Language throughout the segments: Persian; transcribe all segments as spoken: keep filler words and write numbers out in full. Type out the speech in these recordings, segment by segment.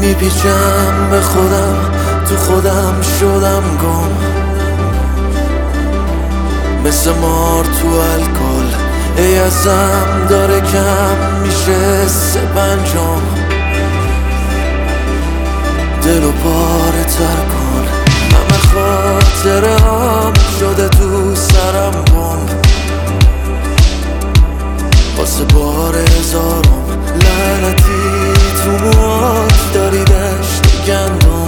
میپیچم به خودم، تو خودم شدم گم، مثل مار تو الکل. ای ازم داره کم میشه سه پنجم، دلو پاره تر کن. همه خاطره هم شده تو سرم بم، واسه بار هزارم لعنتی تو موات داری دشت گندم.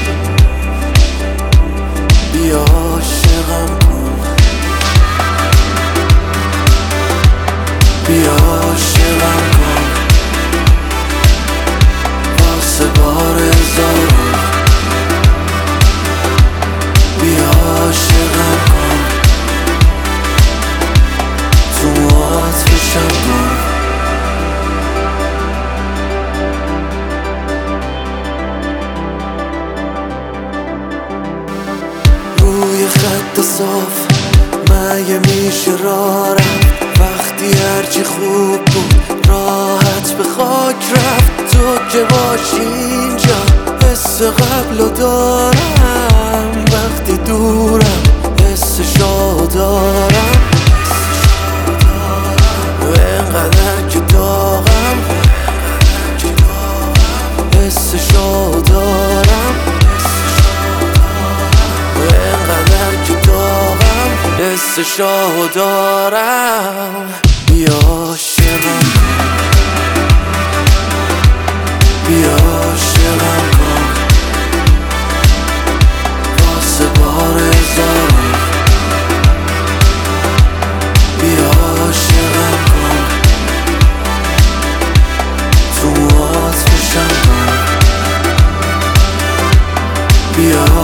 بیا عاشقم کن، بیا عاشقم کن، واسه بار هزارم. بیا عاشقم کن، تو موات بشم کن. روی خط صاف مگه میشه راه رفت، وقتی هرچی خوب بود راحت به خاک رفت. تو که باشی اینجا حس قبلو دارم، وقتی دورم حسشو دارم. و اینقدر که داغم حسشو دارم، و اینقدر که داغم حسشو دارم. بیا عاشقم کن، بیا عاشقم کن، واسه بار هزارم. بیا عاشقم کن، تو موات بشم کن. بیا